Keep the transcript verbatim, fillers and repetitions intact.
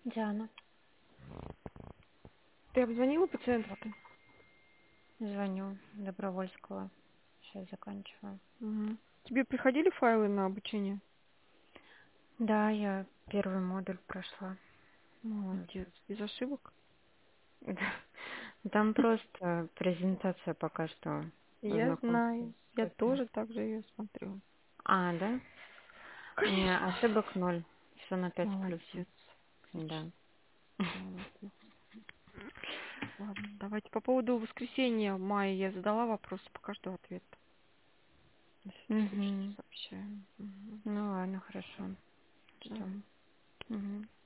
Диана, Ты обзвонила пациентку? звоню Добровольского. Сейчас заканчиваю. Угу. Тебе приходили файлы на обучение? Да, я первый модуль прошла. Молодец. Без ошибок? Да. Там просто презентация пока что Я знакомства знаю. с Я этим. тоже так же ее смотрю. А, да? Не, Конечно. ошибок ноль. Все на пять с плюсом. Молодец. Да. Молодец. Ладно, давайте по поводу воскресенья мая я задала вопрос, пока жду ответ. Если услышите, Угу. сообщаем. Угу. Ну ладно, хорошо. Да. Ждем. Угу.